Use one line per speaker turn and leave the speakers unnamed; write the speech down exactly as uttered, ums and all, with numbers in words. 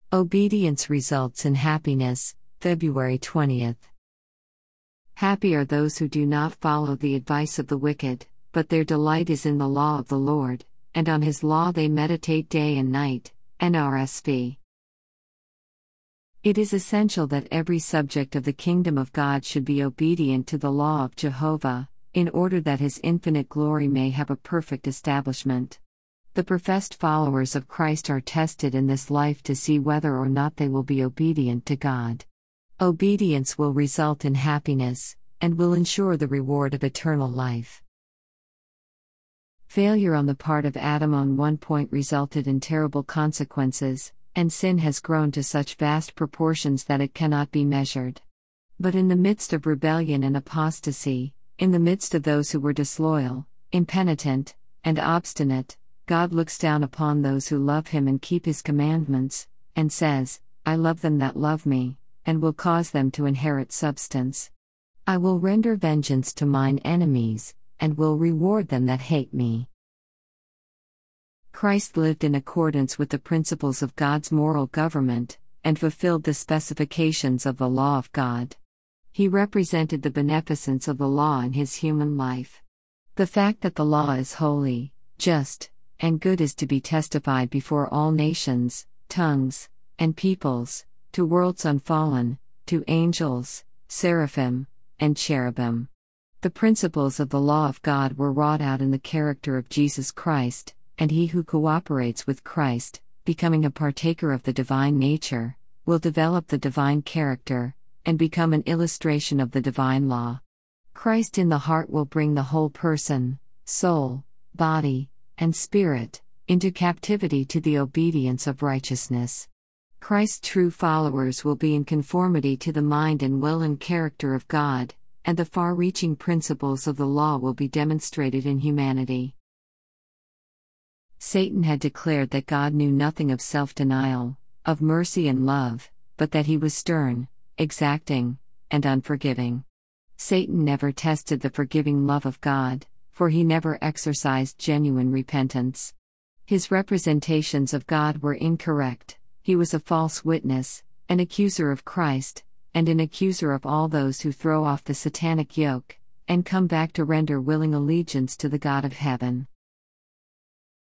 Obedience results in happiness, February twentieth. Happy are those who do not follow the advice of the wicked, but their delight is in the law of the Lord, and on his law they meditate day and night. N R S V. It is essential that every subject of the kingdom of God should be obedient to the law of Jehovah, in order that his infinite glory may have a perfect establishment. The professed followers of Christ are tested in this life to see whether or not they will be obedient to God. Obedience will result in happiness, and will ensure the reward of eternal life. Failure on the part of Adam on one point resulted in terrible consequences, and sin has grown to such vast proportions that it cannot be measured. But in the midst of rebellion and apostasy, in the midst of those who were disloyal, impenitent, and obstinate, God looks down upon those who love him and keep his commandments, and says, "I love them that love me, and will cause them to inherit substance. I will render vengeance to mine enemies, and will reward them that hate me." Christ lived in accordance with the principles of God's moral government, and fulfilled the specifications of the law of God. He represented the beneficence of the law in his human life. The fact that the law is holy, just, and good is to be testified before all nations, tongues, and peoples, to worlds unfallen, to angels, seraphim, and cherubim. The principles of the law of God were wrought out in the character of Jesus Christ, and he who cooperates with Christ, becoming a partaker of the divine nature, will develop the divine character, and become an illustration of the divine law. Christ in the heart will bring the whole person, soul, body, and spirit, into captivity to the obedience of righteousness. Christ's true followers will be in conformity to the mind and will and character of God, and the far-reaching principles of the law will be demonstrated in humanity. Satan had declared that God knew nothing of self-denial, of mercy and love, but that he was stern, exacting, and unforgiving. Satan never tested the forgiving love of God, for he never exercised genuine repentance. His representations of God were incorrect. He was a false witness, an accuser of Christ, and an accuser of all those who throw off the satanic yoke, and come back to render willing allegiance to the God of heaven.